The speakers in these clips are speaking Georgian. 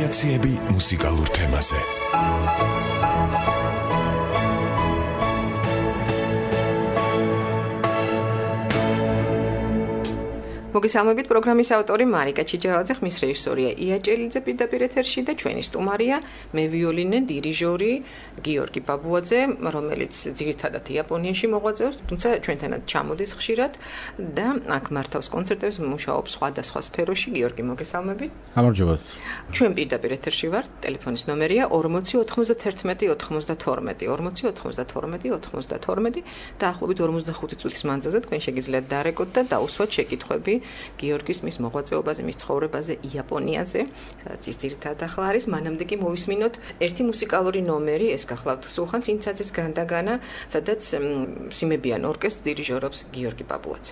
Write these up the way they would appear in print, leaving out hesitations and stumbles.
ვარიაციები მუსიკალურ თემაზე. მოგესალმებით პროგრამის ავტორი მარიკა ჩიჯავაძე, ხმის რეჟისორია ია ჭელიძე პირდაპირ ეთერში და ჩვენი სტუმარია მე ვიოლინე დირიჟორი გიორგი ბაბუაძე, რომელიც ძირითადად იაპონიაში მოღვაწეობს, თუმცა ჩვენთანაც ჩამოდის ხშირად და აქ მართავს კონცერტებს, მუშაობს სხვადასხვა სფეროში. გიორგი, მოგესალმებით. გამარჯობათ. ჩვენ პირდაპირ ეთერში ვართ, ტელეფონის ნომერია 40 91 92 40 92 92 დაახლოებით 45 წუთის მანძილზე თქვენ შეგიძლიათ დარეკოთ და დაუსვათ შეკითხვები გიორგის მის მოღვაწეობაზე, მის ცხოვრებაზე იაპონიაზე, სადაც ის ძირითადად ახლა არის. მანამდე კი მოვისმინოთ ერთი მუსიკალური ნომერი, ეს გახლავთ სულხან წინცაძის განდაგანა, სადაც სიმებიან ორკესტრს დირიჟორობს გიორგი ბაბუაძე.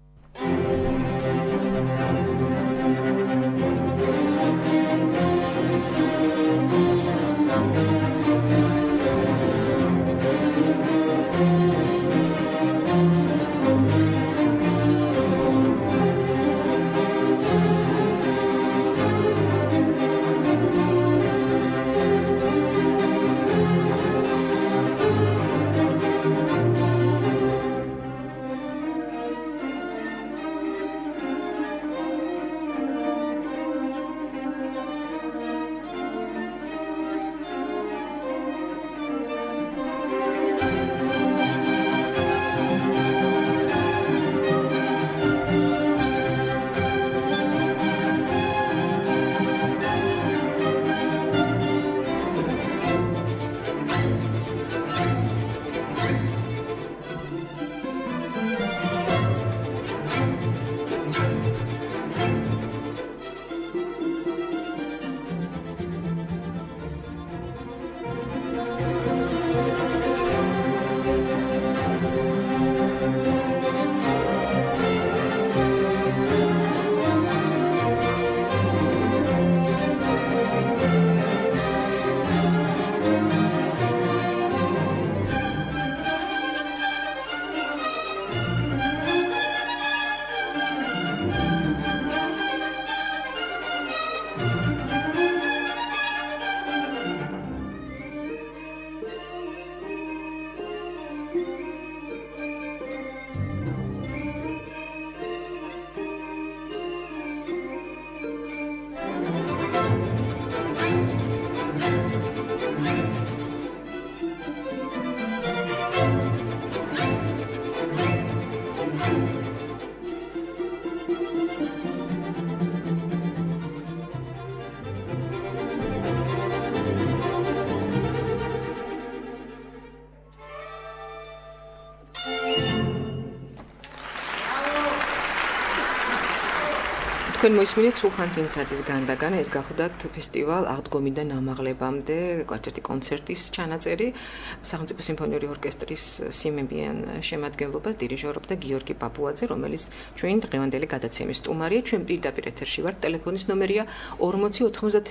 თქვენ მოისმინეთ სულხან წინცაძის განდაგანა, ეს გახლდათ ფესტივალ აღდგომიდან ამაღლებამდე ერთ-ერთი კონცერტის ჩანაწერი. სახელმწიფო სიმფონიური ორკესტრის სიმებიან შემადგენლობას დირიჟორობდა გიორგი ბაბუაძე, რომელიც ჩვენი დღევანდელი გადაცემის სტუმარია. ჩვენ პირდაპირ ეთერში ვართ, ტელეფონის ნომერია 40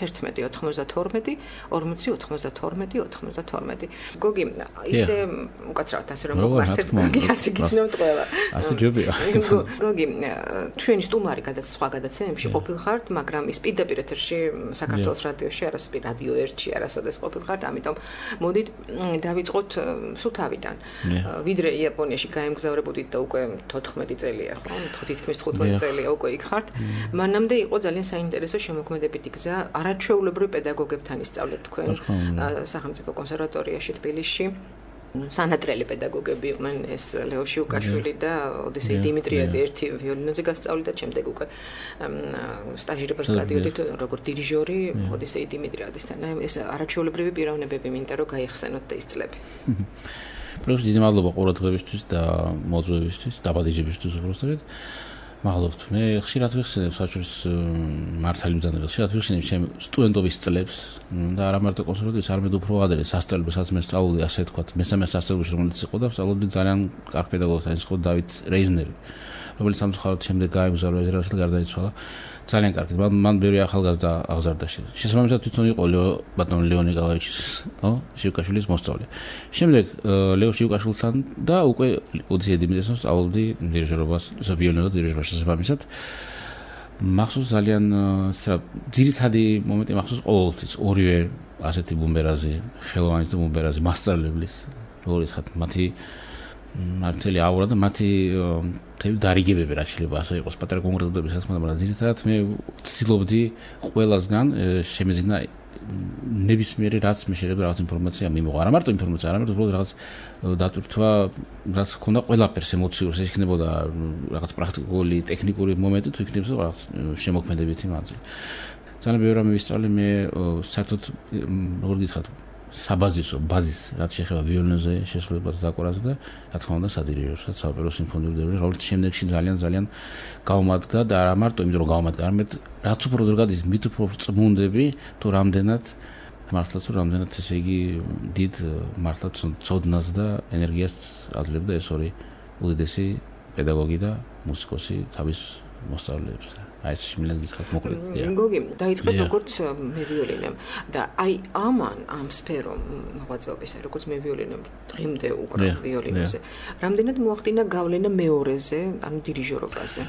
91 92 40 92 92. გოგი, ისე უკაცრავად ასე რომ მოვართეთ, გოგი ასე გიცნობთ ყველა. ასე ჯობია. გოგი, ჩვენი სტუმარი სხვა გადაცემებში ყოფილხართ, მაგრამ ის პირდაპირ ეთერში საქართველოს რადიოში, არასოდეს რადიო 1-ში არასოდეს ყოფილხართ, ამიტომ მოდით დავიწყოთ სულ თავიდან. ვიდრე იაპონიაში გაემგზავრებოდით და უკვე 14 წელია, ხო? თითქმის 15 წელია უკვე იქ ხართ. მანამდე იყო ძალიან საინტერესო შემოქმედებითი გზა, არაჩვეულებრივ პედაგოგებთან ისწავლეთ თქვენ სახელმწიფო კონსერვატორიაში თბილისში. სანატრელი პედაგოგები იყვნენ, ეს ლეო შიუკაშვილი და ოდისეი დიმიტრიადი ერთი ვიოლინოზე გასწავლიდა, შემდეგ უკვე სტაჟირებას გადიოდით როგორც დირიჟორი ოდისეი დიმიტრიადისთან. ეს არაჩვეულებრივი პიროვნებები მინდა რომ გაიხსენოთ და ის წლები. პროფესორ დიდი მადლობა ყურადღებისთვის და მოწვევისთვის, დაბადიჟებისთვის უბრალოდ. მადლობთ. მე ხშირად ვიხსენებ საჭიროს მართალი ბრძანებას. ხშირად ვიხსენებ ჩემ სტუდენტობის წლებს და არა მარტო კონსერვატორიაში, არამედ უფრო ადრე სასწავლებელსაც მე სწავლობდი, ასე თქვა, მესამე სასწავლებელში რომელიც იყო და სწავლობდი ძალიან კარგ პედაგოგთან, ის იყო დავით რეიზნერი, რომელიც სამწუხაროდ შემდეგ გაემგზავრა იზრაელში და გარდაიცვალა. ძალიან კარგი. მან ბევრი ახალგაზრდა აღზარდა. შესაბამისად თვითონ იყო ბატონ ლეო ნიკოლაევიჩის, შიუკაშვილის მოსწავლე. შემდეგ ლეო შიუკაშვილთან და უკვე ოდისეი დიმიტრიასთან სწავლობდი დირიჟორობას, ვიოლინოს დირიჟორობას შესაბამისად. მახსოვს ძალიან ძირითადი მომენტი მახსოვს ყოველთვის ორივე ასეთი ბუმბერაზი, ხელოვანის და ბუმბერაზი მასწავლებლის როლის ხათ მათი მართალი აურა და მათი დარიგებები რაც შეიძლება ასე იყოს პატარა კონკრეტულების ასე მაგრამ ძირითადად მე ვცდილობდი ყველასგან შემეზინა ნებისმიერი რაც მე შეიძლება რაღაც ინფორმაცია მიმოვა. არა მარტო ინფორმაცია, არამედ უბრალოდ რაღაც დატვირთვა, რაც ქონდა ყველაფერს ემოციურს, ეს იქნებოდა რაღაც პრაქტიკული, ტექნიკური მომენტი, თუ იქნებოდა რაღაც შემოქმედებითი მანძილი. ძალიან ბევრი რამე ვისწავლე მე საერთოდ როგორ გითხრათ საბაზისო ბაზის რაც შეეხება ვიოლინოზე შესრულებას და აკორდზე და რა თქმა უნდა სადირიჟორსაც საოპერო სიმფონიური დირიჟორი რომელიც შემდეგში ძალიან გავმადგა და არა მარტო იმიტომ რომ გავმადგა არამედ რაც უფრო დრო გადის მით უფრო წმუნდები თუ რამდენად მართლაც რამდენად ესე იგი დიდ მართლაც ცოდნას და ენერგიას აძლევდა ეს ორი უდიდესი პედაგოგი და მუსიკოსი თავის მოსწავლეებს აი ეს შემიძლია გითხრათ მოკლედ. გოგი დაიწყეთ როგორც მე ვიოლინემ და აი ამ სფერომ მოღვაწეობის როგორც მე ვიოლინემ დღემდე უკრავ ვიოლინოზე. რამდენად მოახდინა გავლენა მეორეზე, ანუ დირიჟორობაზე?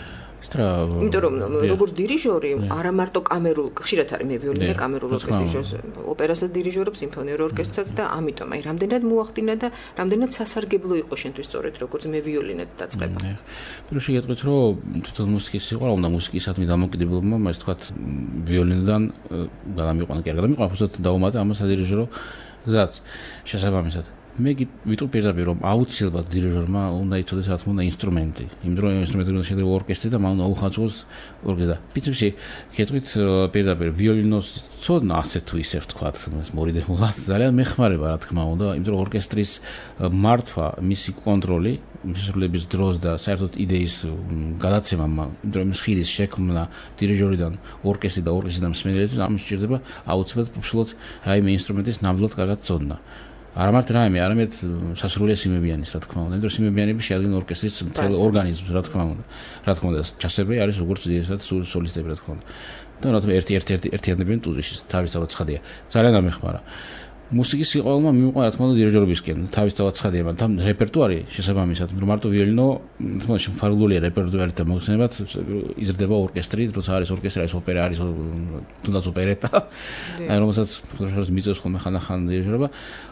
იმიტომ რომ როგორც დირიჟორი არა მარტო კამერულ ხშირად არის მე ვიოლინე კამერულ ორკესტრს ოპერასა დირიჟორობს სიმფონიურ ორკესტრსაც და ამიტომ აი რამდენად მოახდინა და რამდენად სასარგებლო იყო შენთვის სწორედ როგორც მე ვიოლინედ დაწყება. პირველში გეტყვით რომ თვითონ მუსიკის სიყვარული უნდა მუსიკისადმი დამოკიდებულმა მას თქვათ ვიოლინიდან გადამიყვანა კი არ გადამიყვანა უბრალოდ დაუმატა ამას სადირიჟორო გზაც შესაბამისად მე ვიტყვი პირდაპირ რომ აუცილებლად დირიჟორმა უნდა იცოდეს რა თქმა უნდა ინსტრუმენტი. იმიტომ რომ ინსტრუმენტი უნდა შედგება ორკესტრი და მან უნდა უხარწყოს ორკესტრი. პრინციპში გეტყვით პირდაპირ ვიოლინოს ცოდნა ასე თუ ისე ვთქვათ მორიდებულად ძალიან მეხმარება რა თქმა უნდა, იმიტომ რომ ორკესტრის მართვა, მისი კონტროლი შესრულების დროს და საერთოდ იდეის გადაცემა, იმიტომ რომ ხიდის შექმნა დირიჟორიდან ორკესტრი და ორკესტრიდან მსმენელისთვის ამის სჭირდება აუცილებლად უბრალოდ რაიმე ინსტრუმენტის ნამდვილად კარგად ცოდნა. არა მარტო რაიმე, არამედ სასრულია სიმებიანის, რა თქმა უნდა. იმიტომ რომ სიმებიანები შეადგენენ ორკესტრის მთელ ორგანიზმს, რა თქმა უნდა. რა თქმა უნდა, ჩასები არის როგორც ძირითადად სოლისტები, რა თქმა უნდა. და რა თქმა უნდა, ერთიანდებიან ტუზიშს, თავისთავად ცხადია. ძალიან ამეხმარა. მუსიკის სიყვარულმა მივყვა, რა თქმა უნდა, დირიჟორობისკენ, თავისთავად ცხადია, მაგრამ რეპერტუარი შესაბამისად, მარტო ვიოლინო, რა თქმა უნდა, შემოფარგლულია რეპერტუარით და მოხსენებად იზრდება ორკესტრი, როცა არის ორკესტრი, არის ოპერა, არის თუნდაც ოპერეტა. აი რომელსაც მიწევს ხოლმე ხან-ახან დირიჟორობა.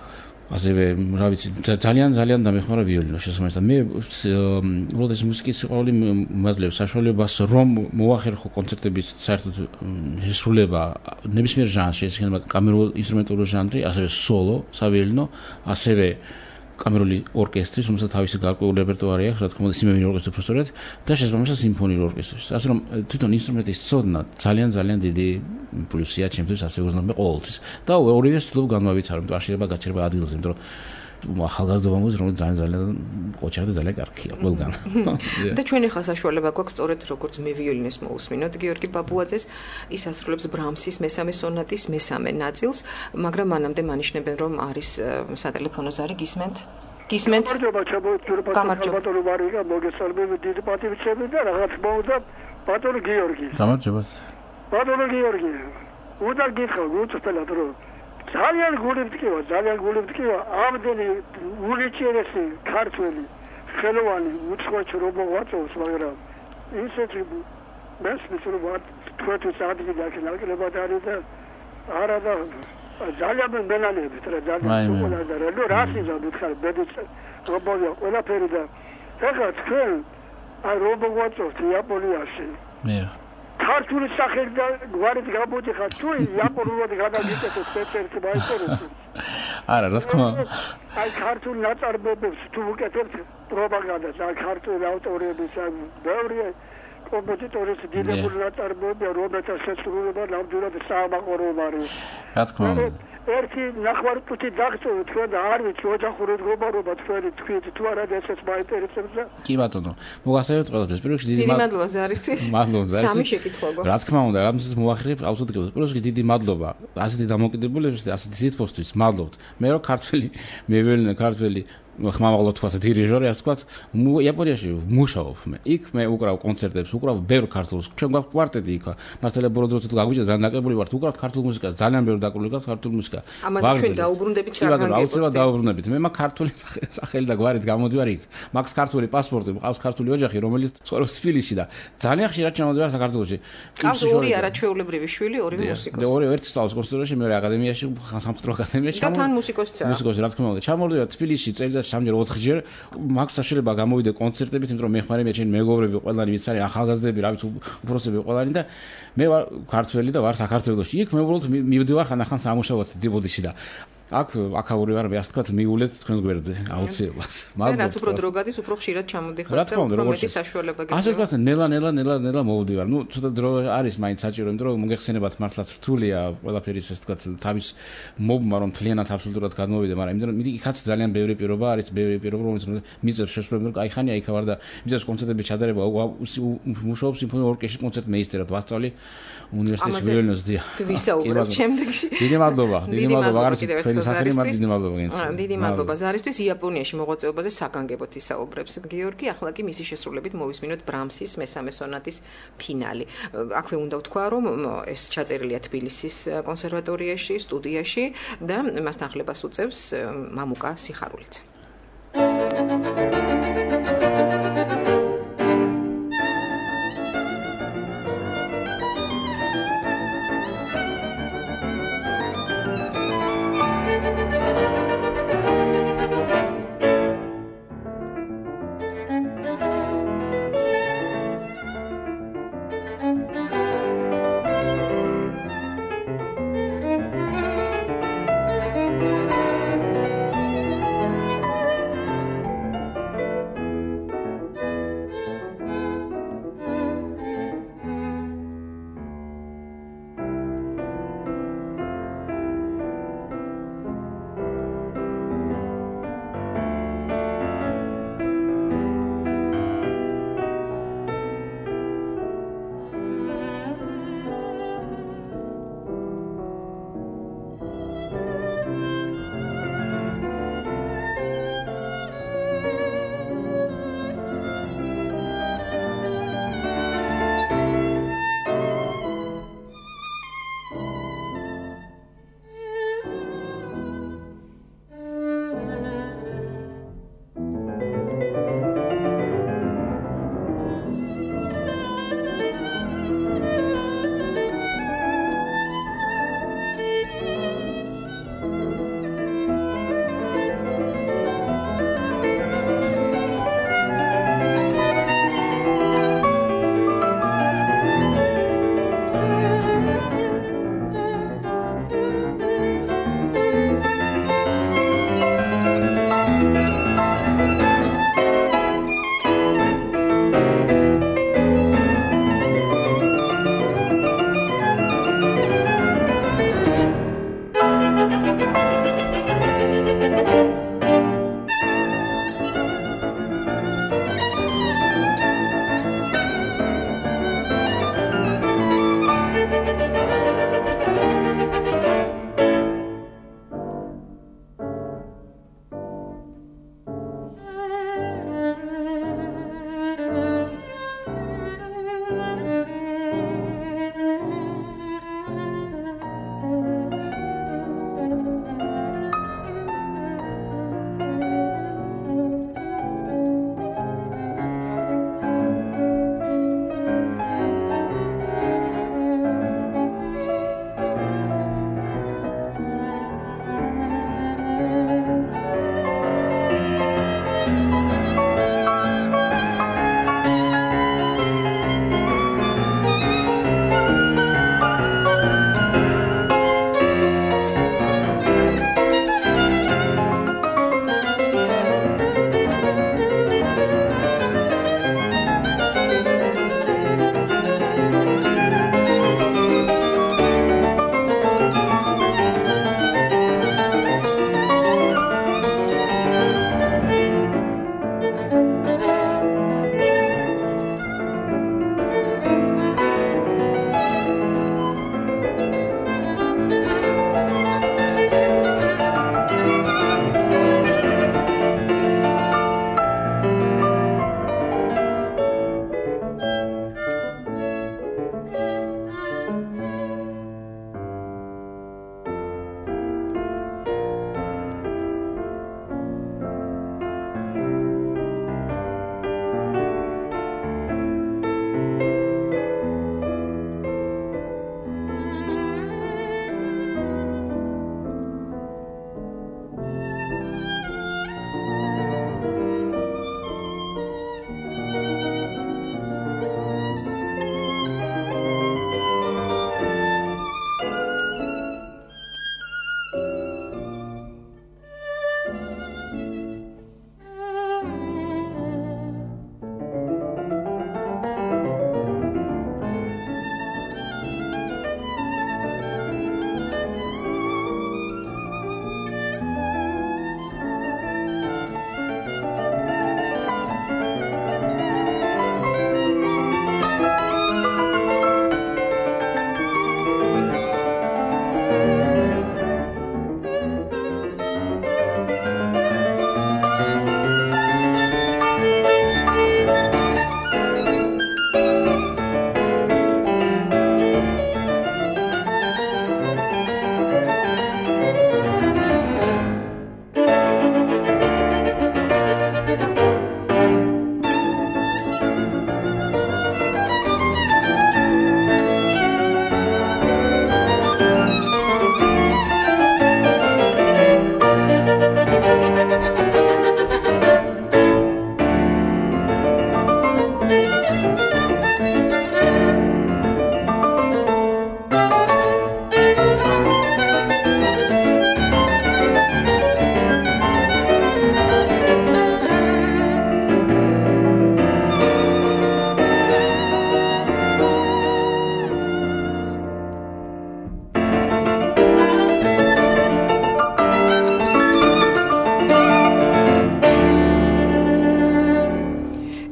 ასევე რა ვიცი ძალიან დამეხმარა ვიოლინო შესაბამისად მე უბრალოდ ეს მუსიკის სიყვარული მაძლევს საშუალებას რომ მოახერხო კონცერტების საერთოდ შესრულება ნებისმიერ ჟანრში ეს იქნება კამერულ ინსტრუმენტული ჟანრი ასევე სოლო სავიოლინო ასევე კამერული ორკესტრი რომელსაც თავისი გარკვეული რეპერტუარი აქვს რა თქმა უნდა სიმებიანი ორკესტრი უბრალოდ და შესაბამისად სიმფონიური ორკესტრი ასე რომ თვითონ ინსტრუმენტის ცოდნა ძალიან დიდი პლუსია ჩემთვის ასე ვუზნებ მე ყოველთვის და ორივე ვცდილობ განვავიცარო იმიტომ არ შეიძლება გაჩერება ადგილზე იმიტომ რომ ახალგაზრდობა მოდის რომ ძალიან ყოჩა და ძალიან კარგია ყველგან და ჩვენი ხა საშუალება გვაქვს სწორედ როგორც მე ვიოლინეს მოусმინოთ გიორგი ბაბუაძეს ის ასრულებს ბრამსის მესამე სონატის მესამე ნაწილს მაგრამ მანამდე მანიშნებენ რომ არის სატელეფონო ზარი გისმენთ გამარჯობა ბატონო მარია მოგესალმები დიდი პატივისცემი და რაღაც მოუდა ბატონო გიორგი გამარჯობა ბატონო გიორგი უნდა გიხო უწფელად რომ ძალიან გულივტკივა ამდენი უნიჭიერესი ქართველი ხელოვანი უცხოეთში რომ მოღვაწეობს მაგრამ ისეთი მესმის რომ თქვენთვის ადგილი აქ ნაკლებად არის და არა და ძალიან მენანებით რა ძალიან უყურადღება რა რასიზა მითხარ ბედიც რობოია ყველაფერი და ეხლა თქვენ აი რომ მოღვაწეობთ იაპონიაში მე ქართული სახელი და გვარით გამოდიხარ თუ იაპონურად გადაგიწევთ ერთ-ერთი მაისტერს არა რა თქმა აი ქართული ნაწარმოებებს თუ უკეთებთ პროპაგანდას აი ქართული ავტორების აი ბევრი კომპოზიტორის დიდებული ნაწარმოები რომელთაც შესრულება ნამდვილად საამაყორო არის რა თქმა უნდა ერთი ნახევარწუთი დაგწევთ თქვენ და არ ვიცი ოჯახური მდგომარეობა თქვენი თქვით თუ არა ესეც მაინტერესებს და კი ბატონო მოგახსენებთ ყველაფერს პირველში დიდი მადლობა ზარისთვის სამი შეკითხვა რა თქმა უნდა რამსაც მოახერხებ აუცილებლად პირველში დიდი მადლობა ასეთი დამოკიდებულების და ასეთი სიტყვისთვის მადლობთ მე რომ ქართველი მე ვიოლინო ქართველი ხმამაღლა თქვა დირიჟორი, ასე თქვა, იაპონიაში მუშაობ მე. იქ მე უკრავ კონცერტებს, უკრავ ბევრ ქართულს. ჩვენ გვაქვს კვარტეტი იქ. მართალია ბოროტროც გაგვიჭდა ძალიან ნაკებული ვართ. უკრავთ ქართულ მუსიკას, ძალიან ბევრ დაკრული გაქვს ქართულ მუსიკა. ამაზე ჩვენ დაუბრუნდებით საგანგებოდ. აუცილებლად დაუბრუნდებით. მე მაგ ქართული სახელი და გვარით გამოდივარ იქ. მაგს ქართული პასპორტი, მყავს ქართული ოჯახი, რომელიც ცხოვრობს თბილისში და ძალიან ხშირად ჩამოდივარ საქართველოში. ყავს ორი არაჩვეულებრივი შვილი, ორი მუსიკოსი. ორი ერთი სწავლის კონსერვატორიაში, მეორე აკადემიაში, სამხატვრო აკადემიაში. და თან მუსიკოსია. მუსიკოსი, რა თქმა უნდა. ჩამოვიდა თბილისში წელიწადში 3-ჯერ 4-ჯერ. მაგ საშუალება გამოვიდა კონცერტებით, იმიტომ რომ მე ხარ მე ჩემი მეგობრები ყველანი ვიცი არის ახალგაზრდები, რა ვიცი უფროსები ყველანი და მე ვარ ქართველი და ვარ საქართველოში. იქ მე უბრალოდ მივდივარ ხან-ახან სამუშაოდ დიბოდიში და აქ აქაური ვარ, ასე თქვა, მიულეთ თქვენს გვერდზე, აუცილებლად. მაგრამ რაც უფრო დრო გადის, უფრო ხშირად ჩამოდიხარ და უფრო მეტი საშუალება გეცემა. ასე თქვა, ნელა მოვდივარ. ნუ ცოტა დრო არის მაინც საჭირო, იმიტომ რომ მოგეხსენებათ მართლაც რთულია ყველაფერი, ასე თქვა, თავის მობმა რომ თლიანად აბსოლუტურად გადმოვიდე, მაგრამ იმიტომ რომ იქაც ძალიან ბევრი პირობა არის, რომელიც მიწევს შესრულებას, რომ აი ხანია იქ ვარ და მიწევს კონცერტების ჩადარება, მუშაობს სიმფონიურ ორკესტრის კონცერტმეისტერად, ვასწავლი უნივერსიტეტში ვილნიუსში. ვისაუბრებ შემდეგში. დიდი მადლობა, მაგარიც დიდი მადლობა ზარისთვის. იაპონიაში მოღვაწეობაზე საგანგებოდ ისაუბრებს გიორგი. ახლა კი მისი შესრულებით მოვისმინოთ ბრამსის მესამე სონატის ფინალი. აქვე უნდა ვთქვა, რომ ეს ჩაწერილია თბილისის კონსერვატორიაში, სტუდიაში და მასთან ხლებას უწევს მამუკა სიხარულიც.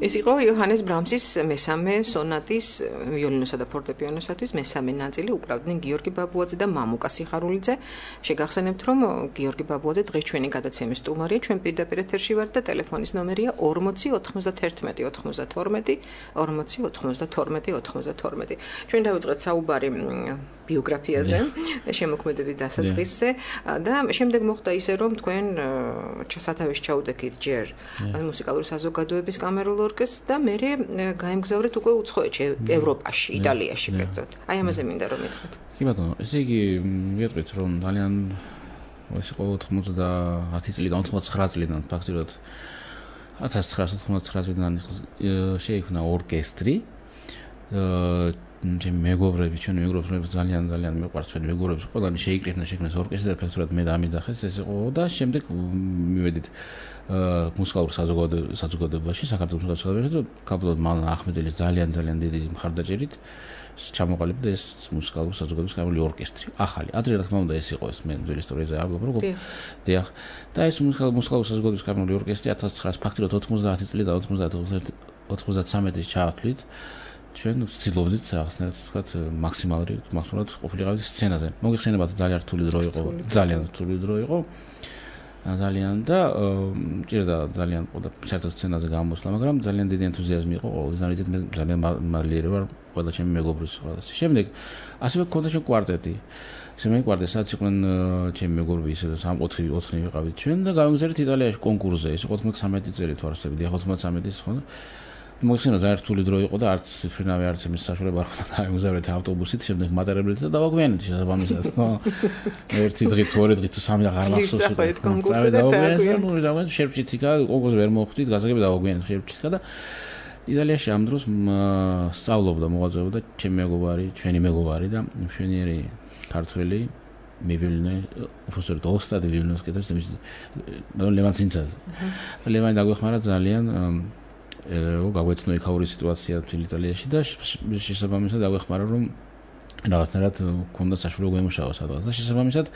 ეს იყო იოჰანეს ბრამსის მესამე სონატის ვიოლინოსა და ფორტეპიანოსათვის მესამე ნაწილი, უკრავდნენ გიორგი ბაბუაძე და მამუკა სიხარულიძე. შეგახსენებთ, რომ გიორგი ბაბუაძე დღეს ჩვენი გადაცემის სტუმარია, ჩვენ პირდაპირ ეთერში ვართ და ტელეფონის ნომერია 40 91 92 40 92 92. ჩვენ დავიწყეთ საუბარი ბიოგრაფიაზე, შემოქმედების დასაწყისზე და შემდეგ მოხდა ისე, რომ თქვენ სათავეში ჩაუდექით ჯერ მუსიკალური საზოგადოების კამერულ ორკესტრს და მერე გაემგზავრეთ უკვე უცხოეთში, ევროპაში, იტალიაში კერძოდ. აი ამაზე მინდა რომ მითხრათ. კი ბატონო, ესე იგი მივეტყვით რომ ძალიან ეს იყო 90 წლიდან 99 წლიდან ფაქტობრივად 1999 წლიდან შეიქმნა ორკესტრი. ჩემი მეგობრები, ჩვენი მეგობრები ძალიან მეყვარს ჩვენი მეგობრები, ყველანი შეიკრიფნა შექმნეს ორკესტრი და ფაქტობრივად მე დამიძახეს ეს იყო და შემდეგ მივედით მუსიკალურ საზოგადოებაში, საქართველოს მუსიკალურ საზოგადოებაში და კაბულოდ მალნა ახმედელის ძალიან დიდი მხარდაჭერით ჩამოყალიბდა ეს მუსიკალურ საზოგადოების კამერული ორკესტრი. ახალი, ადრე რა თქმა უნდა ეს იყო ეს მე ძველი ისტორიაზე არ ვგობ. დიახ. და ეს მუსიკალურ საზოგადოების კამერული ორკესტრი 1900 ფაქტობრივად 90 წლიდან 93-ის ჩაახლით. ჩვენ ვცდილობდით რაღაცნაირად ვთქვათ მაქსიმალურად ყოფილიყავით სცენაზე. მოგეხსენებათ ძალიან რთული დრო იყო, ძალიან რთული დრო იყო. ძალიან და ჭირდა ძალიან ყოდა საერთოდ სცენაზე გამოსვლა, მაგრამ ძალიან დიდი ენთუზიაზმი იყო ყოველთვის. ძალიან მადლიერი ვარ ყველა ჩემი მეგობრის ყველას. შემდეგ ასევე გქონდა ჩვენ კვარტეტი. შემე კვარტეტი სადაც იყვნენ ჩემი მეგობრები ისე 3-4 ვიყავით ჩვენ და გავიმგზავრეთ იტალიაში კონკურსზე. ეს იყო 93 წელი თუ არ ვსწრები, 93-ის ხო? მოიხსენა ძალიან რთული დრო იყო და არც თვითმფრინავი არც იმის საშუალება არ ჰქონდა დავიმგზავრეთ ავტობუსით, შემდეგ მატარებლით და დავაგვიანეთ შესაბამისად, ხო? ერთი დღით, ორი დღით თუ სამი აღარ მახსოვს. წავედით კონკურსზე და დავაგვიანეთ შერბჭითიკა, კონკურსზე ვერ მოხვდით, გასაგები დავაგვიანეთ შერბჭითიკა და იტალიაში ამ დროს სწავლობდა, მოღვაწეობდა ჩვენი მეგობარი და მშვენიერი ქართველი მევიოლინე პროფესორი ოსტატი ვიოლინოს კეთებს იმის ლევან ცინცაძე. და ლევანი დაგვეხმარა ძალიან გაგვეცნო იქაური სიტუაცია თბილ იტალიაში და შესაბამისად დაგვეხმარა რომ რაღაცნაირად გქონდა საშუალება გვემუშავა სადღაც და შესაბამისად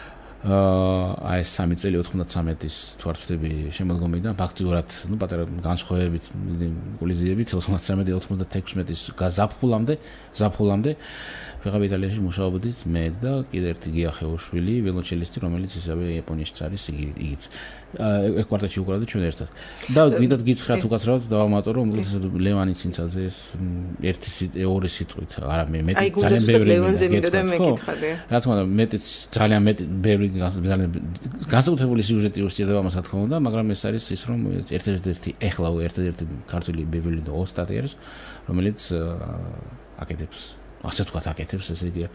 აი ეს 3 წელი 93-ის თუ არ ვთქვი შემოდგომიდან ფაქტიურად პატარა განსხვავებით კოლიზიებით 93-96-ის ზაფხულამდე ვიღებ იტალიაში მუშაობდით მე და კიდე ერთი გია ხეუშვილი ვიოლონჩელისტი რომელიც ისევე იაპონიაში არის იგიც კვარტეტში უკრავდა ჩვენ ერთად და გინდათ გითხრათ უკაცრავად დავამატორო უმეტესად ლევანი ცინცაძე ეს ორი სიტყვით არა მე მეტი ძალიან ბევრი ლევანზე მინდა და მეკითხები რა თქმა უნდა მეტი ძალიან ბევრი განსაკუთრებული სიუჟეტი უსწრდება მას რა თქმა უნდა მაგრამ ეს არის ის რომ ერთ-ერთი ქართული ბივლიური ოსტატი არის რომელიც აკეთებს ასე თქვა აკეთებს ესე იგი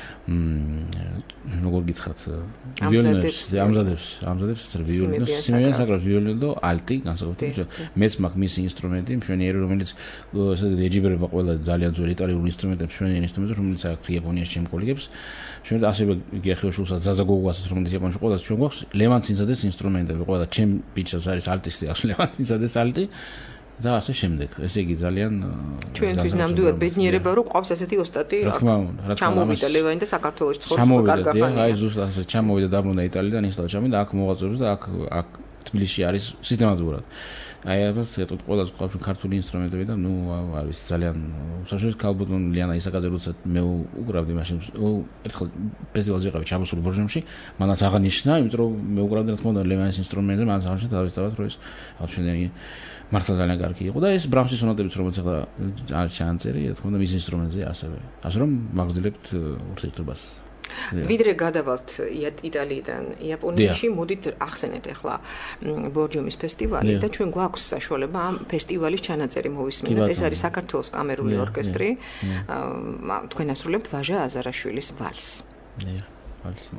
როგორ გითხრათ ვიოლინოს ამზადებს ვიოლინოს სიმეიან საკრავს ვიოლინო ალტი განსაკუთრებით მეც მაქვს მისი ინსტრუმენტი მშვენიერი რომელიც ესე იგი ეჯიბერება ყველა ძალიან ძველი იტალიური ინსტრუმენტები მშვენიერი ინსტრუმენტი რომელიც აქვს იაპონიაში ჩემ კოლეგებს ჩვენ ასევე გიახეუშულსაც ზაზაგოგუასაც რომელიც იაპონიაში ყველა ჩვენ გვაქვს ლევან ცინცაძეს ინსტრუმენტები ყველა ჩემ ბიჭებს არის ალტისტი აქვს ლევან ცინცაძეს ალტი და ასე შემდეგ. ესე იგი ძალიან ჩვენთვის ნამდვილად ბედნიერება რომ ყავს ესეთი ოსტატი. რა თქმა უნდა, ჩამოვიდა ლევანი და საქართველოს ცხოვრება კარგა. აი ზუსტად ასე ჩამოვიდა დაბრუნდა იტალიიდან ისე ჩამოვიდა აქ მოღვაწეობს და აქ თბილისში არის სისტემატურად. აი ეს ეტყობ ყველას ყავს ქართული ინსტრუმენტები და ნუ არის ძალიან საშუალო ქალბატონ ლიანა ისაკაძე როცა მე უკრავდი მაშინ ერთხელ ფესტივალზე ვიყავი ჩამოსული ბორჟომში მანაც აღანიშნა იმიტომ რომ მე უკრავდი რა თქმა უნდა ლევანის ინსტრუმენტზე მანაც აღნიშნა დავესწავლოთ რომ ეს აღშენერი მართლა ძალიან კარგი იყო და ეს ბრამსის სონატებიც რომელიც ახლა არის ჩანაწერი რა თქმა უნდა მის ინსტრუმენტზე ასევე ასე რომ მაგზელებთ ურთიერთობას ვიდრე გადავალთ იტალიიდან იაპონიაში მოდით ახსენეთ ახლა ბორჯომის ფესტივალი და ჩვენ გვაქვს საშუალება ამ ფესტივალის ჩანაწერი მოვისმინოთ ეს არის საქართველოს კამერული ორკესტრი თქვენ ასრულებთ ვაჟა აზარაშვილის ვალსს ვალსს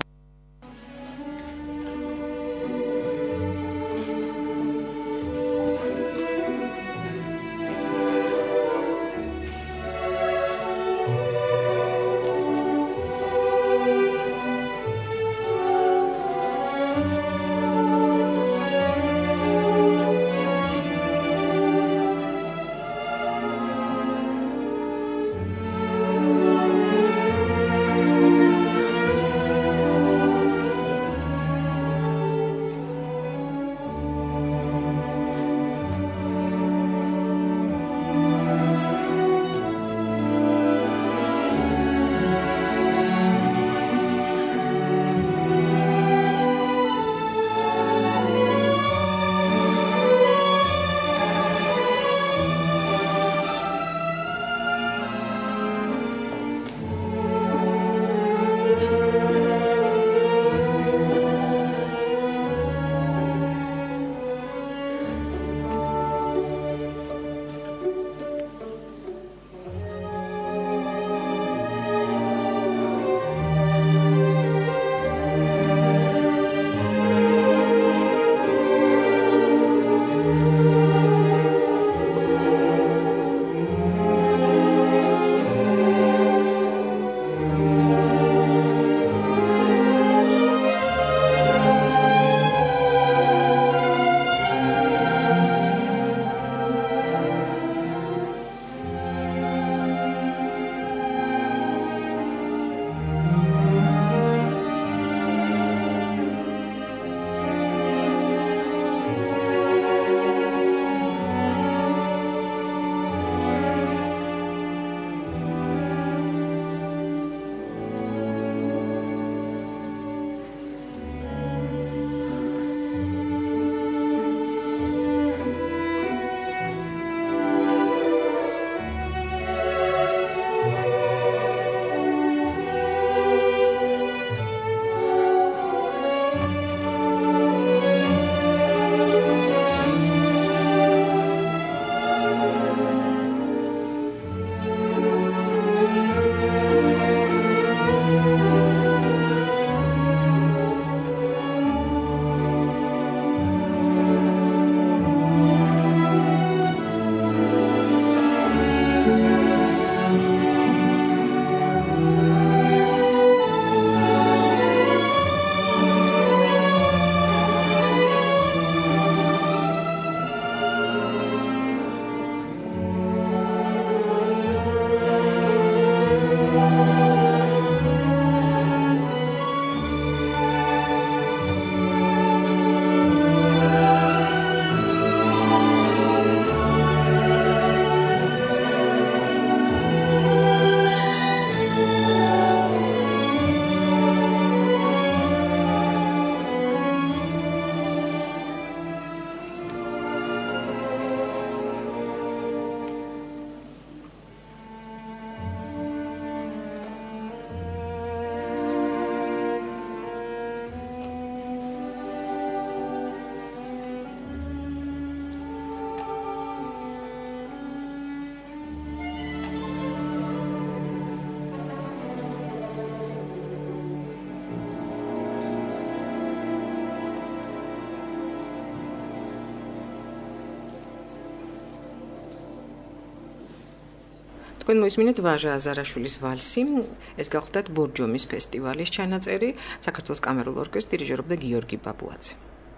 თქვენ მოისმინეთ ვაჟა აზარაშვილის ვალსი, ეს გახლდათ ბორჯომის ფესტივალის ჩანაწერი, საქართველოს კამერულ ორკესტრს დირიჟორობდა გიორგი ბაბუაძე.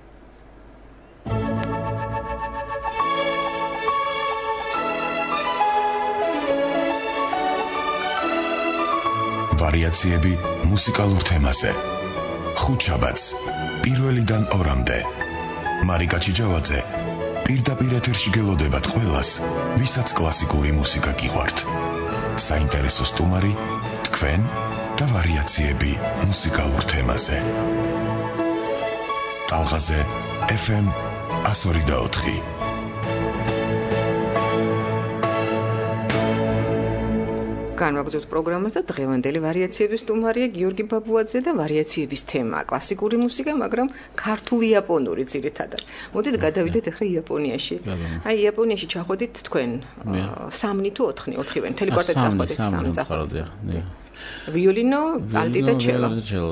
ვარიაციები მუსიკალურ თემაზე. ხუთშაბათს პირველიდან 2-მდე. მარიკა ჩიჯავაძე პირდაპირ ეთერში გელოდებათ ყველას, ვისაც კლასიკური მუსიკა გიყვართ. საინტერესო სტუმარი, თქვენ და ვარიაციები მუსიკალურ თემაზე. ტალღაზე FM 102.4. განვაგრძობთ პროგრამას და დღევანდელი ვარიაციების სტუმარია გიორგი ბაბუაძე და ვარიაციების თემა კლასიკური მუსიკა, მაგრამ ქართული იაპონური ძირითადად. მოდით გადავიდეთ ახლა იაპონიაში. აი იაპონიაში ჩახვედით თქვენ 3 თუ 4, 4-ვე, მთელი კვარტეტი წახვედით 3 წახვედით. ვიოლინო, ალტი და ჩელო.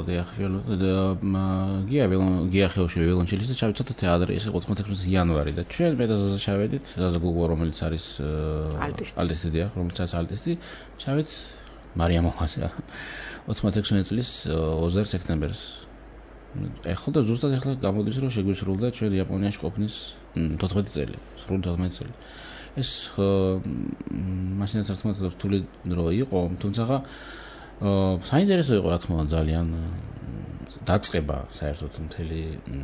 გია ხეუშვილი ვიოლონჩელისტი ჩავიცოთ თეატრში, ეს 96 იანვარი და ჩვენ მეტაზაზე ჩავედით, ზაზა გუგო, რომელიც არის ალტისტი, რომელიც არის ალტისტი, ჩავით მარიამ მოხასა 96 წლის 20 სექტემბერს. ეხლა და ზუსტად ეხლა გამოდის რომ შეგვისრულდა ჩვენ იაპონიაში ყოფნის 14 წელი, სრულ 14 წელი. ეს მაშინაც ერთმანეთს რთული დრო იყო, თუმცა საინტერესო იყო რა თქმა უნდა ძალიან დაწყება საერთოდ მთელი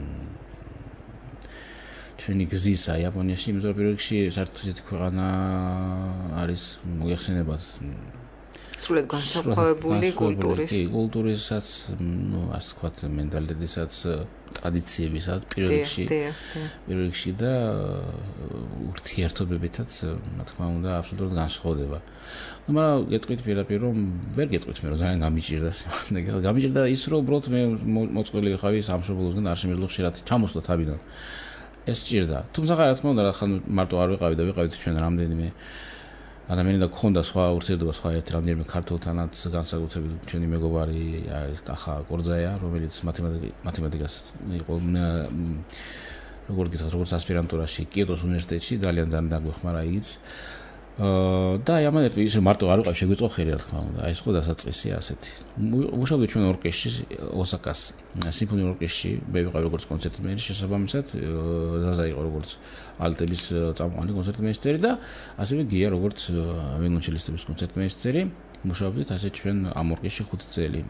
ჩვენი გზისა იაპონიაში, იმიტომ რომ პირველ რიგში საერთოდ ესეთი ქვეყანა არის მოიხსენებათ სრულად განსაკუთრებული კულტურისაც, ასე ვთქვათ, მენტალიტეტისაც, ტრადიციებისაც პირველ რიგში და ურთიერთობებითაც, რა თქმა უნდა, აბსოლუტურად განსხვავდება. მაგრამ გეტყვით პირდაპირ რომ ვერ გეტყვით მე რომ ძალიან გამიჭირდა სიმართლე. გამიჭირდა ის რომ უბრალოდ მე მოწყვლილი ხავი სამშობლოსგან არ შემეძლო ხშირად ჩამოსვლა თავიდან. ეს ჭირდა. თუმცა რა თქმა უნდა, რახან მარტო არ ვიყავი და ვიყავით ჩვენ რამდენიმე ადამიანი და გქონდა სხვა ურთიერთობა სხვა ერთ რამდენიმე ქართველთანაც, განსაკუთრებით ჩვენი მეგობარი არის კახა კორძაია, რომელიც მათემატიკას იყო როგორ გითხრათ, როგორც ასპირანტურაში კიოტოს უნივერსიტეტში ძალიან დაგვეხმარა ის. და ამან ის მარტო არ ვიყავ შეგვიწყო ხელი რა თქმა უნდა. აი ეს ხო დასაწყისი ასეთი. მუშაობდი ჩვენ ორკესტრში, ოსაკას სიმფონიურ ორკესტრში, მე ვიყავ როგორც კონცერტმეისტერი, შესაბამისად ზაზა იყო როგორც ალტების წამყვანი კონცერტმეისტერი და ასევე გია როგორც ვიოლონჩელისტების კონცერტმეისტერი. მუშაობდით ასე ჩვენ ამ ორკესტრში 5 წელი.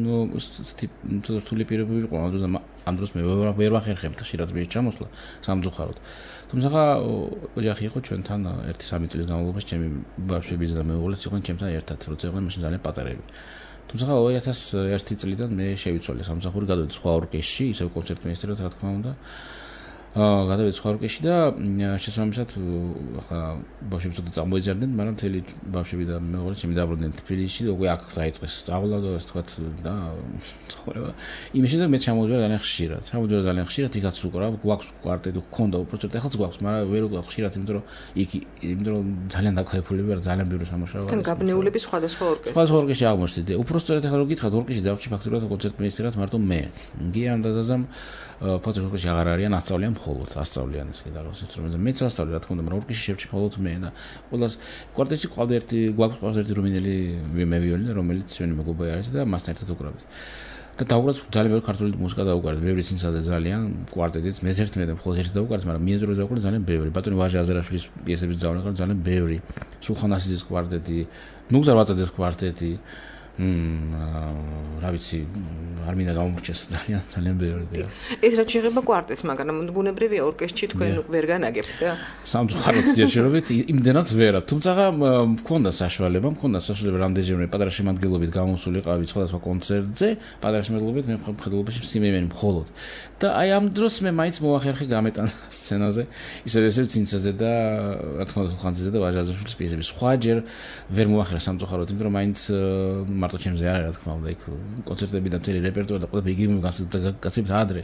რთული პირობები იყო ამ დროს მე ვერ ვახერხებთ ხშირად მე ჩამოსვლა სამწუხაროდ. თუმცა ოჯახი იყო ჩვენთან 1-3 წლის განმავლობაში ჩემი ბავშვებიც და მეუღლეც იყვნენ ჩემთან ერთად, როცა იყვნენ მაშინ ძალიან პატარები. თუმცა 2001 წლიდან მე შევიცვალე სამსახური, გადავედი სხვა ორკესტრში, ისევ კონცერტმეისტერად რა თქმა უნდა. გადავედი სხვა ორკესტრში და შესაბამისად ახლა ბავშვები ცოტა წამოიძარდნენ, მაგრამ მთელი ბავშვები და მეუღლე ჩემი დაბრუნდნენ თბილისში, უკვე აქ დაიწყეს სწავლა და ასე ვთქვათ და ცხოვრება. იმაში და მე ჩამოვიდნენ ძალიან ხშირად. ჩამოვიდნენ ძალიან ხშირად, იქაც უკრავ, გვაქვს კვარტეტი, გქონდა უბრალოდ ეხლაც გვაქვს, მაგრამ ვერ უკრავ ხშირად, იმიტომ რომ ძალიან დაქვეითებული ვარ, ძალიან ბევრი სამუშაო არის. თან გაბნეულები სხვადასხვა ორკესტრში. სხვადასხვა ორკესტრში აღმოჩნდი. უბრალოდ ეხლა რო გითხრათ, ორკესტრში დავჭი ფაქტურად კონცერტმეისტერად მარტო მე. გიამ და ზაზამ ფოთოლ ორკესტრში აღარ არიან, ასწავლიან მხოლოდ, ასწავლიან ეს კიდე რაღაც ინსტრუმენტზე. მეც ასწავლე რა თქმა უნდა, მაგრამ ორკესტრში შევჭი მხოლოდ მე და ყველას კვარტეტში ყავდა გვაქვს ერთი რუმინელი მე ვიოლინო, რომელიც ჩვენი მეგობარი არის და მასთან ერთად უკრავით. და დაუკვირდით ძალიან ბევრი ქართული მუსიკა დაუკვირდით, ბევრი ცინცაზე ძალიან კვარტეტიც, მე ერთმანეთს მხოლოდ ერთი დაუკვირდით, მაგრამ მიეძრო დაუკვირდით ძალიან ბევრი. ბატონი ვაჟა აზარაშვილის პიესების ძავნაკან ძალიან ბევრი. სულხან-ასიძის კვარტეტი, ნუგზარ ვატაძეს კვარტეტი, რა ვიცი, არ მინდა გამომრჩეს ძალიან ბევრი და ეს რაც შეეხება კვარტეტს, მაგრამ ბუნებრივია ორკესტრში თქვენ ვერ განაგებთ და სამწუხაროდ შეშორებით იმდენად ვერა. თუმცა მქონდა საშუალება რამდენჯერმე პატარა შემადგენლობით გამოსულიყავი სხვადასხვა კონცერტზე, პატარა შემადგენლობით მე მხედველობაში სიმეიმენი მხოლოდ. და აი ამ დროს მე მაინც მოახერხე გამეტანა სცენაზე, ისევ ცინცაზე და რა თქმა უნდა ხანძეზე და ვაჟა აზარაშვილის პიესების. სხვაჯერ ვერ მოახერხე სამწუხაროდ, იმიტომ რომ მაინც მარტო ჩემზე არა რა თქმა უნდა, იქ კონცერტები და მთელი რეპერტუარი და ყველა იგივე გასცემთ ადრე.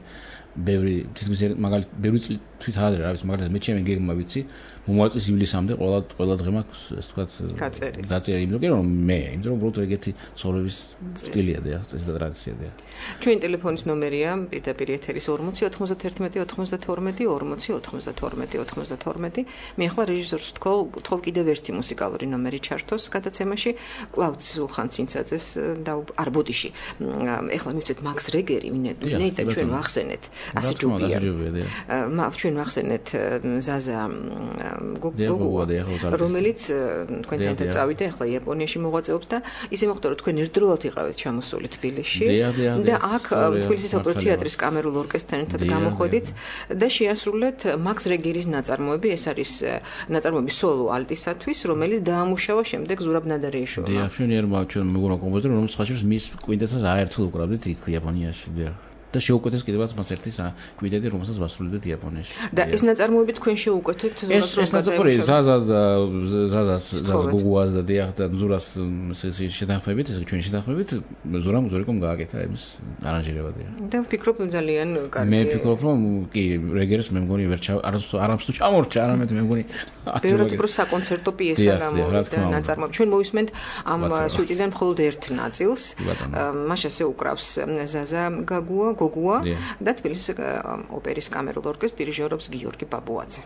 ბევრი თითქმის ბევრი თვით ადრე რა ვიცი მაგალითად მე ჩემი გეგმა ვიცი მომავალ ივლისამდე ყველა დღე მაქვს ეს თქვა გაწერი იმიტომ რომ უბრალოდ ეგეთი ცხოვრების სტილია და ეს ტრადიციაა ჩვენი ტელეფონის ნომერია პირდაპირ ეთერის 40 91 92 40 92 92 მე ახლა რეჟისორს ვთქვი კიდევ ერთი მუსიკალური ნომერი ჩართოს გადაცემაში კლაუდის ზულხან-ცინცაძეს და არბოდიში ახლა მივცეთ მაქს რეგერი ვინე და ჩვენ ვახსენეთ ასე ჯობია ჩვენ ვახსენეთ ზაზა გოგუა რომელიც თქვენთან წავიდა ახლა იაპონიაში მოღვაწეობს და ისე მოხდა რომ თქვენ ერთდროულად იყავით ჩამოსული თბილისში და აქ თბილისის ოპერატორის თეატრის კამერულ ორკესტრთან ერთად გამოხვედით და შეასრულეთ მაქს რეგერის ნაწარმოები ეს არის ნაწარმოები სოლო ალტისათვის რომელიც დაამუშავა შემდეგ ზურაბ ნადარიაშვილმა დიახ ჩვენიერმა ჩვენ მეგონა კომპოზიტორი რომელიც ხაშურს მის კვინტეტსაც აერთხელ უკრავდით იქ იაპონიაში დიახ და შეუკვეთეს კიდევაც მას ერთი კვინტეტი რომელსაც ვასრულებდით იაპონიაში და ეს ნაწარმოები თქვენ შეუკვეთეთ ზურაბს ეს ნაწარმოები ზაზას და გოგუას და დიახ და ზურას შეთანხმებით ეს ჩვენი შეთანხმებით ზურამ ზურიკომ გააკეთა იმის არანჟირება დიახ და ვფიქრობ ძალიან კარგი მე ვფიქრობ რომ კი რეგერს მე მგონი ვერ არამს თუ ჩამორჩა არამედ მე მგონი ბევრად უფრო საკონცერტო პიესა გამოვიდა ნაწარმოები ჩვენ მოვისმენთ ამ სუიტიდან მხოლოდ ერთ ნაწილს მას ასე უკრავს ზაზა გოგუა და თბილისის ოპერის კამერულ ორკესტრს დირიჟორობს გიორგი ბაბუაძე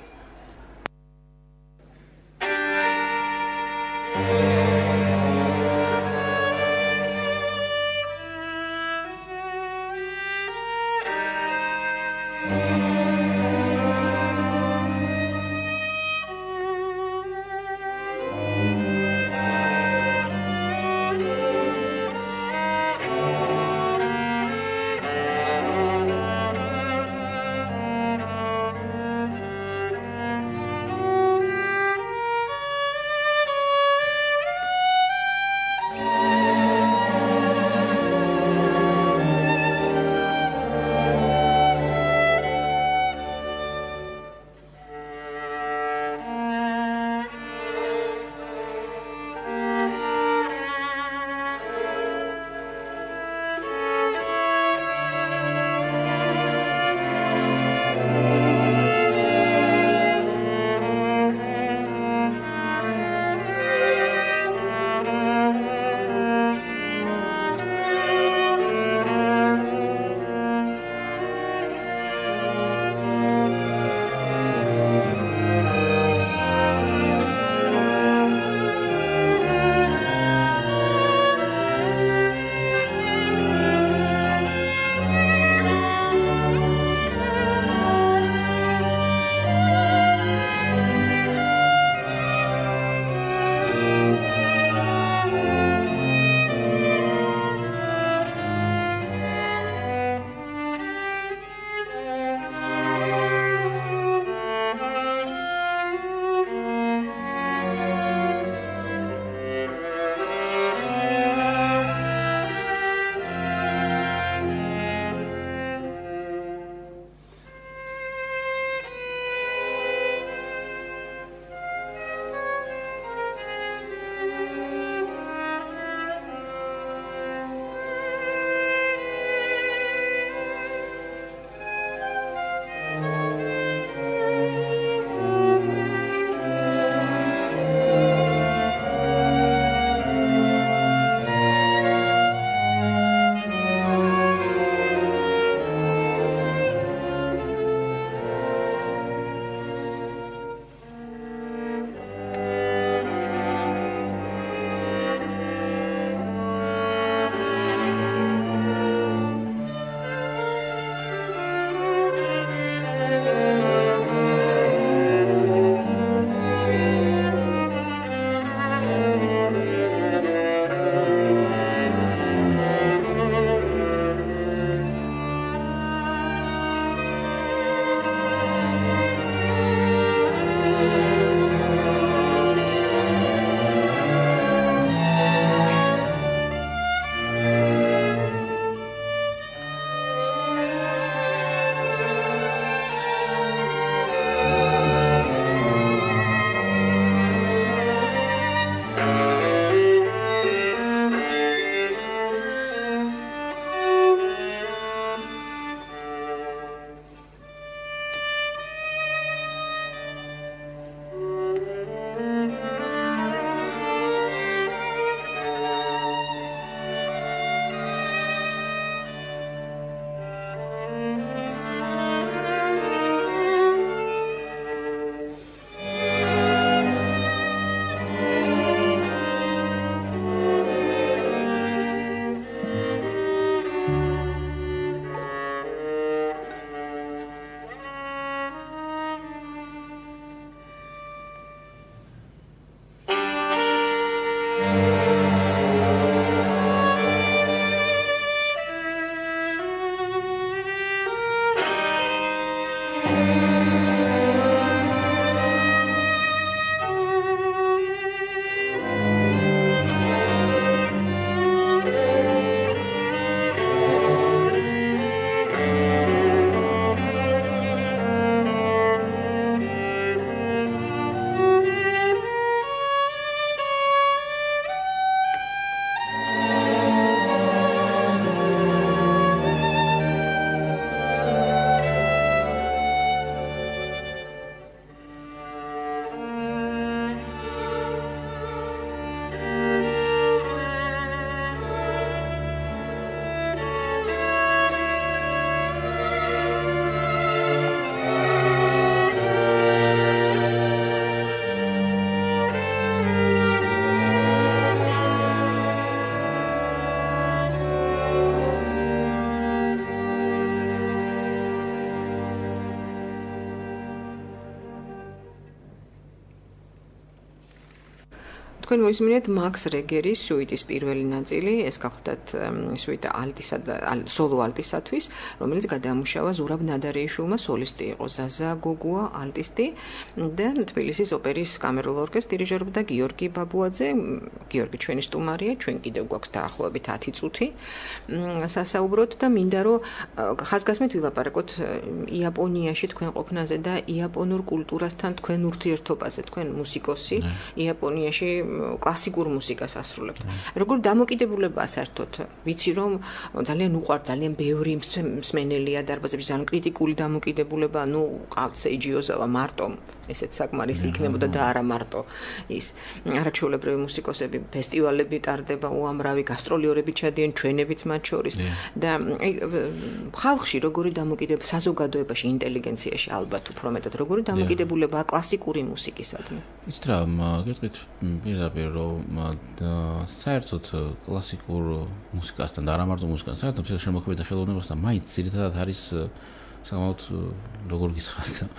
თქვენ მოისმინეთ მაქს რეგერის სუიტის პირველი ნაწილი, ეს გახლდათ სუიტა ალტისა და სოლო ალტისათვის, რომელიც გადაამუშავა ზურაბ ნადარეიშვილმა, სოლისტი იყო ზაზა გოგუა, ალტისტი და თბილისის ოპერის კამერულ ორკესტრს დირიჟორობდა გიორგი ბაბუაძე. გიორგი ჩვენი სტუმარია, ჩვენ კიდევ გვაქვს დაახლოებით 10 წუთი სასაუბროთ და მინდა რომ ხაზგასმით ვილაპარაკოთ იაპონიაში თქვენ ყოფნაზე და იაპონურ კულტურასთან თქვენ ურთიერთობაზე, თქვენ მუსიკოსი იაპონიაში კლასიკურ მუსიკას ასრულებთ. როგორ დამოკიდებულებაა საერთოდ? ვიცი რომ ძალიან უყვართ, ძალიან ბევრი მსმენელია დარბაზებში, ძალიან კრიტიკული დამოკიდებულება, ყავთ სეიჯი ოზავა მარტო, ესეც საკმარისი იქნებოდა და არა მარტო ის. არაჩვეულებრივი მუსიკოსები, ფესტივალები ტარდება, უამრავი გასტროლიორები ჩადიან, ჩვენებიც მათ შორის და ხალხში როგორი დამოკიდებულება, საზოგადოებაში, ინტელიგენციაში ალბათ უფრო მეტად როგორი დამოკიდებულებაა კლასიკური მუსიკისადმი? იცით რა, გეტყვით პირდაპირ რომ საერთოდ კლასიკურ მუსიკასთან და არა მარტო მუსიკასთან, საერთოდ შემოქმედებათა ხელოვნებასთან მაინც ძირითადად არის საკმაოდ როგორ გისხას და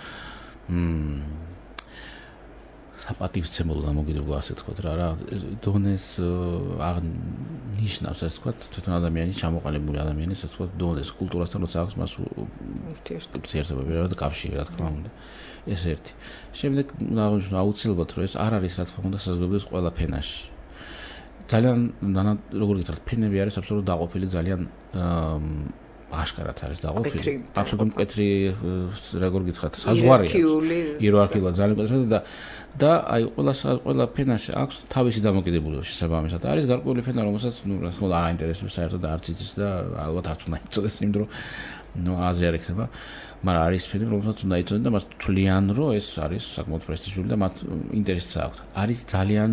საპატივცემულო დამოკიდებულება, ასე ვთქვათ რა, დონეს აღნიშნავს, ასე ვთქვათ, თვითონ ადამიანის ჩამოყალიბებული ადამიანის, ასე ვთქვათ, დონეს კულტურასთან როცა აქვს მას ურთიერთობა და კავშირი, რა თქმა უნდა. ეს ერთი. შემდეგ აღნიშნულ აუცილებლად რომ ეს არ არის, რა თქმა უნდა, საზოგადოების ყველა ფენაში. ძალიან როგორ გითხრათ, ფენები არის აბსოლუტურად დაყოფილი, ძალიან აშკარად არის დაყოფილი. აბსოლუტურად მკვეთრი, როგორ გითხრათ, საზღვარია. იერარქიულად ძალიან მკვეთრი და აი ყველა ფენაში აქვს თავისი დამოკიდებულება შესაბამისად. არის გარკვეული ფენა, რომელსაც რა თქმა უნდა არ აინტერესებს საერთოდ არც იცის და ალბათ არც უნდა იცოდეს, იმიტომ რომ აზრი არ ექნება. მაგრამ არის ფენები, რომელსაც უნდა იცოდნენ და მას თვლიან, რომ ეს არის საკმაოდ პრესტიჟული და მათ ინტერესიც აქვს. არის ძალიან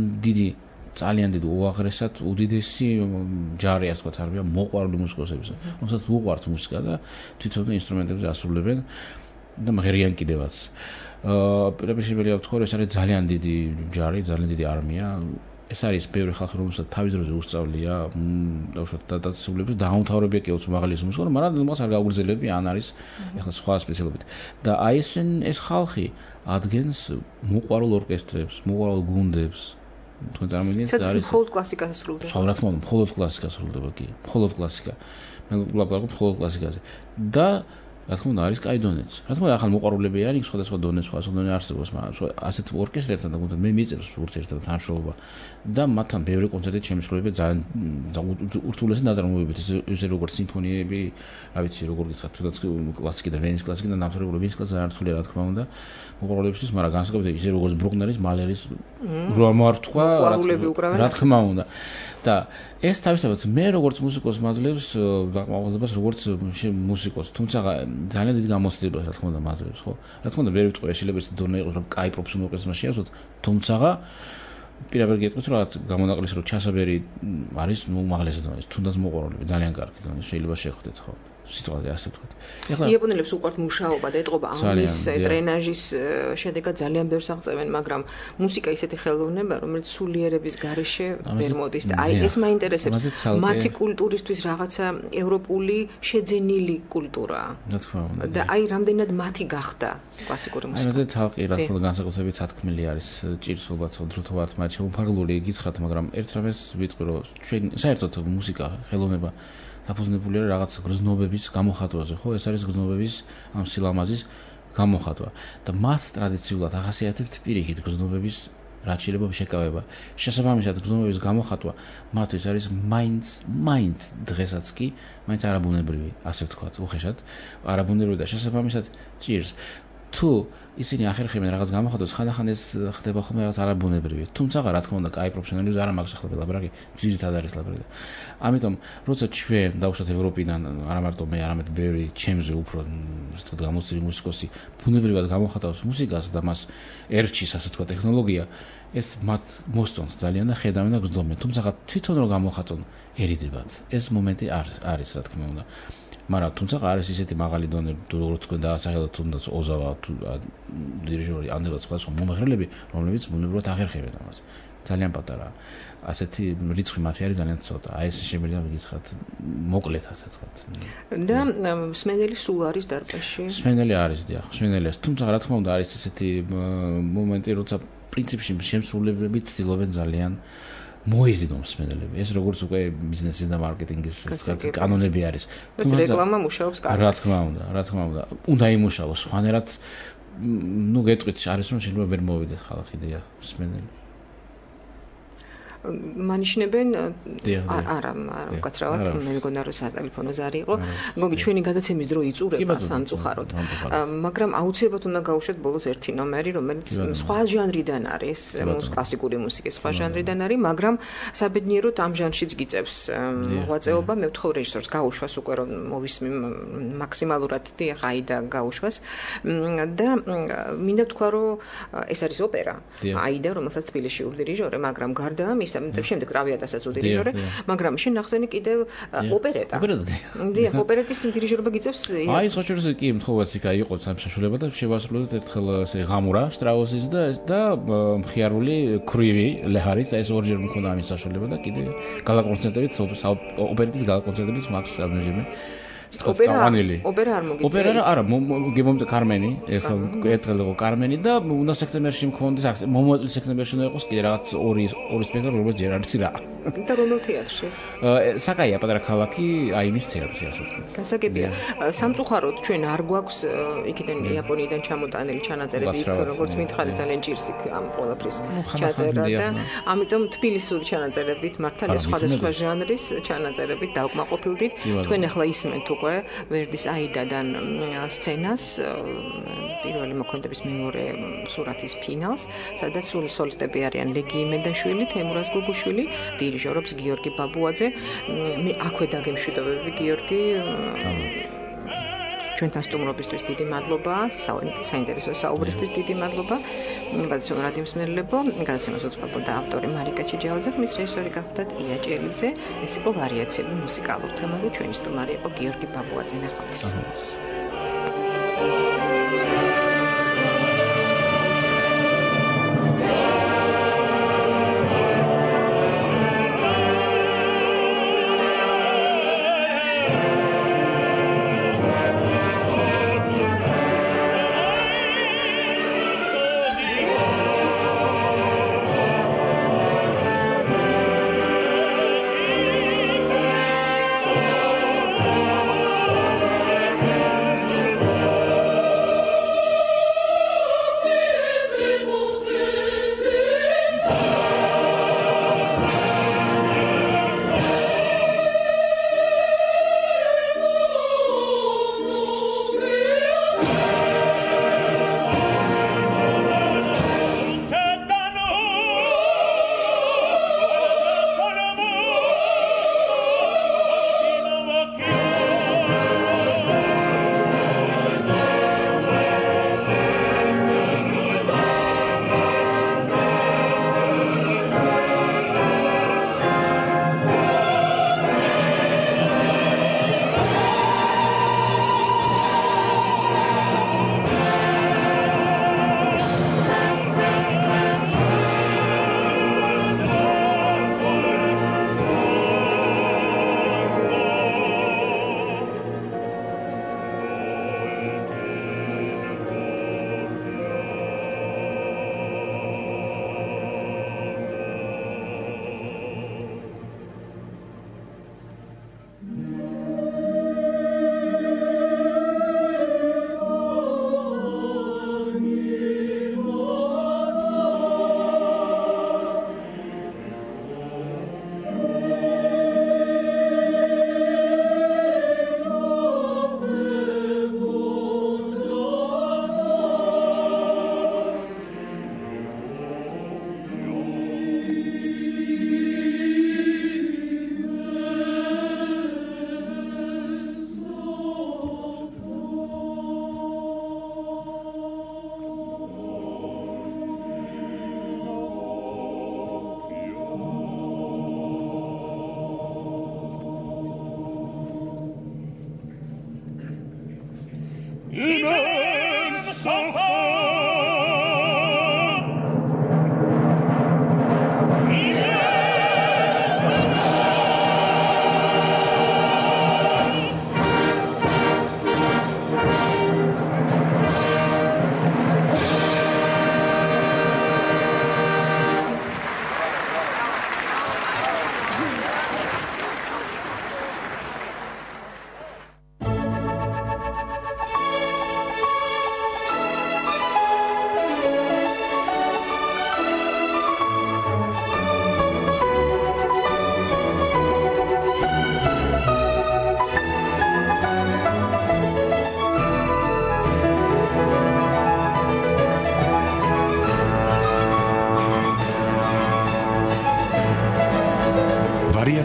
დიდი უაღრესად უდიდესი ჯარი, ასე ვთქვათ, არაბია მოყვარული მუსიკოსებისა, რომელსაც უყვართ მუსიკა და თვითონ ინსტრუმენტებზე ასრულებენ და მღერიან კიდევაც. პირდაპირ შემიძლია ვთქვა, რომ ეს არის ძალიან დიდი ჯარი, ძალიან დიდი არმია. ეს არის ბევრი ხალხი, რომელსაც თავის დროზე უსწავლია და დაწესებულებს დაუმთავრებია კიდევ მაღალი მუსიკა, მაგრამ მას არ გაუგრძელებია, ან არის ეხლა სხვა სპეციალობით. და აი ეს ხალხი ადგენს მოყვარულ ორკესტრებს, მოყვარულ გუნდებს. თქვენ წარმოიდგინეთ, არის მხოლოდ კლასიკას ასრულდება. რა თქმა უნდა, მხოლოდ კლასიკას ასრულდება კი, მხოლოდ კლასიკა. მე ვლაპარაკობ მხოლოდ კლასიკაზე. და რა თქმა უნდა, არის კაი დონეც. რა თქმა უნდა, ახალ მოყვარულები არის, სხვადასხვა დონე არსებობს, მაგრამ ასეთ ორკესტრებთან და გუნდთან მე მიიწევს ურთიერთობა, თანამშრომლობა და მათთან ბევრი კონცერტი შემსრულებელი ძალიან ურთულესი ნაწარმოებებით, ისე როგორც სიმფონიები, რა ვიცი, როგორ გითხრათ, თუნდაც კლასიკი და ვენის კლასიკი და ნამსხვრეველი ვენის კლასიკი ძალიან რთულია, რა თქმა უნდა, მოყვარულებისთვის, მაგრამ განსაკუთრებით ისე როგორც ბრუკნერის, მალერის როამართვა, რა თქმა უნდა. და ეს თავისთავად მე როგორც მუსიკოს მაძლევს დაყმაყალებას როგორც მუსიკოს, თუმცა ძალიან დიდი გამოცდილებას რა თქმა უნდა მაძლევს, ხო? რა თქმა უნდა, ვერ ვიტყვი შეიძლება ის დონე იყოს, რომ კაი პროფესიონალ ორკესტრში შეასრულოთ, თუმცა პირდაპირ გეტყვით, რომ გამონაკლისი რომ ჩასაბერი არის უმაღლესი დონის, თუნდაც მოყვარულები ძალიან კარგი დონის შეიძლება შეხვდეთ, ხო? სიტყვაზე ასე ვთქვათ. იაპონელებს უყვართ მუშაობა და ეტყობა ამის ტრენაჟის შედეგად ძალიან ბევრს აღწევენ, მაგრამ მუსიკა ისეთი ხელოვნება, რომელიც სულიერების გარეშე ვერ მოდის და აი ეს მაინტერესებს. მათი კულტურისთვის რაღაცა ევროპული შეძენილი კულტურაა. რა თქმა უნდა. და აი რამდენად მათი გახდა კლასიკური მუსიკა. აი მასე თალყი, რა თქმა უნდა, განსაკუთრებით სათქმელი არის, ჭირს ალბათ დროთა ვართ მათ შეუმფარგლული გითხრათ, მაგრამ ერთ რამეს ვიტყვი, რომ ჩვენ საერთოდ მუსიკა, ხელოვნება დაფუძნებულია რაღაც გრძნობების გამოხატვაზე, ხო? ეს არის გრძნობების ამ სილამაზის გამოხატვა და მათ ტრადიციულად ახასიათებთ პირიქით გრძნობების რაც შეიძლება შეკავება. შესაბამისად გრძნობების გამოხატვა მათთვის არის მაინც დღესაც კი მაინც არაბუნებრივი, ასე ვთქვათ, უხეშად არაბუნებრივი და შესაბამისად ჭირს. თუ ისინი ახერხებენ რაღაც გამოხატვას, ხანდახან ეს ხდება ხოლმე რაღაც არაბუნებრივი. თუმცა რა თქმა უნდა, კაი პროფესიონალიზმი არ მაქვს ახლა ლაბრაკი, ძირითადად არის ლაბრაკი. ამიტომ, როცა ჩვენ დავუშვათ ევროპიდან, არა მარტო მე, არამედ ბევრი ჩემზე უფრო ასე გამოცდილი მუსიკოსი ბუნებრივად გამოხატავს მუსიკას და მას ერჩის, ასე თქვა, ტექნოლოგია, ეს მათ მოსწონს ძალიან და ხედავენ და გრძნობენ. თუმცა თვითონ რომ გამოხატონ ერიდებათ. ეს მომენტი არის, რა თქმა უნდა. მაგრამ თუმცა არის ისეთი მაღალი დონე, როგორც თქვენ დაასახელოთ, თუნდაც ოზავა თუ დირიჟორი, ამდენად სხვა მომღერლები, რომლებიც ბუნებრივად აღერხებენ ამას. ძალიან პატარაა. ასეთი რიცხვი მათი არის ძალიან ცოტა. აი ეს შემიძლია ვიგითხრათ მოკლედ, ასე ვთქვათ. და მსმენელი სულ არის დარბაზში? მსმენელი არის, დიახ, მსმენელია. თუმცა რა თქმა უნდა არის ესეთი მომენტი, როცა პრინციპში შემსრულებლები ცდილობენ ძალიან მოიზიდონ მსმენელები. ეს როგორც უკვე ბიზნესის და მარკეტინგის კანონები არის. თუმცა რეკლამა მუშაობს კარგად. რა თქმა უნდა. უნდა იმუშაოს სხვანაირად გეტყვით არის რომ შეიძლება ვერ მოვიდეს ხალხი და მსმენელი. მანიშნებენ არა უკაცრავად მე მეგონა რომ სატელეფონო ზარი იყო გოგი ჩვენი გადაცემის დრო იწურება სამწუხაროდ მაგრამ აუცილებლად უნდა გავუშვათ ბოლოს ერთი ნომერი რომელიც სხვა ჟანრიდან არის კლასიკური მუსიკის სხვა ჟანრიდან არის მაგრამ საბედნიეროდ ამ ჟანრშიც გიწევს მოღვაწეობა მე ვთხოვ რეჟისორს გაუშვას უკვე რომ მოვისმენ მაქსიმალურად დიახ აიდა გაუშვას და მინდა ვთქვა რომ ეს არის ოპერა აიდა რომელსაც თბილისში უდირიჟორე მაგრამ გარდა ამისა შემდეგ რავიატასაც უდირიჟორე, მაგრამ შენ ახსენე კიდევ ოპერეტა. დიახ, ოპერეტის დირიჟორობა გიწევს. აი, სწორედ კი, მთხოვაც იქა იყო სამშობლება და შევასრულოთ ერთხელ ესე ღამურა შტრაუსის და მხიარული ქრივი ლეჰარის, ეს ორჯერ მქონდა ამის საშუალება და კიდე გალაკონცერტებით, ოპერეტის გალაკონცერტებით მაქვს ამჟამად. ოპერა არ მოგიწევს. ოპერა არა, გემომდა კარმენი, ერთხელ იყო კარმენი და უნდა სექტემბერში მქონდეს, მომავალ სექტემბერში უნდა იყოს კიდე რაღაც ორი სპექტაკლი, როგორც ჯერ არის რა. და რომელ თეატრში ეს? საკაია პატარა ქალაქი, აინის თეატრი ასე ვთქვათ. გასაგებია. სამწუხაროდ ჩვენ არ გვაქვს იქიდან იაპონიიდან ჩამოტანილი ჩანაწერები, როგორც მითხარი ძალიან ჭირს იქ ამ ყველაფრის ჩაწერა და ამიტომ თბილისური ჩანაწერებით მართალია სხვადასხვა ჟანრის ჩანაწერებით დავკმაყოფილდით. თქვენ ახლა ისმენთ უკვე ვერდის აიდადან სცენას პირველი მოქმედების მეორე სურათის ფინალს, სადაც სოლისტები არიან ლეგი იმედაშვილი, თემურაზ გუგუშვილი, დირიჟორობს გიორგი ბაბუაძე. მე აქვე დაგემშვიდობები გიორგი. ჩვენთან სტუმრობისთვის დიდი მადლობა, საინტერესო საუბრისთვის დიდი მადლობა. ბატონო რადიომსმენელებო, გადაცემას უწყებოდა ავტორი მარიკა ჩიჯავაძე, ხმის რეჟისორი გახლდათ ია ჭელიძე. ეს იყო ვარიაციები მუსიკალურ თემაზე, ჩვენი სტუმარი იყო გიორგი ბაბუაძე. ნახვამდის.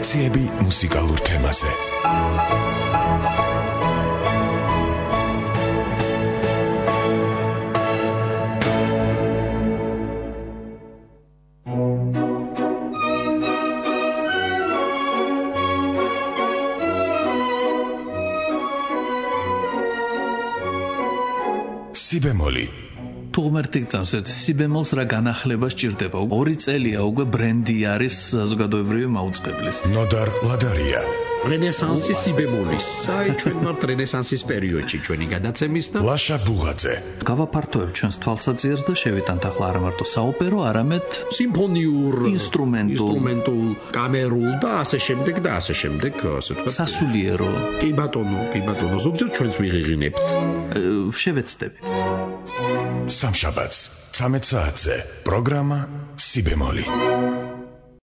ლექციები მუსიკალურ თემაზე. სიბემოლი თუ ღმერთი გწევს ერთ სიბემოლს რა განახლება სჭირდება. 2 წელია უკვე ბრენდი არის საზოგადოებრივი მაუწყებლის. ნოდარ ლადარია რენესანსის სიბემოლის ჩვენ ვართ რენესანსის პერიოდში ჩვენი გადაცემის და ლაშა ბუღაძე გავაფართოებ ჩვენს თვალსაჩინოს და შევიტანთ ახლა არა მარტო საოპერო, არამედ სიმფონიურ, ინსტრუმენტულ, კამერულ და ასე შემდეგ და ასე შემდეგ, ასე ვთქვათ. სასულიერო. კი ბატონო, ზოგჯერ ჩვენც ვიღიღინებთ. შევეცდებით. სამშაბათს 13 საათზე პროგრამა სიბემოლი.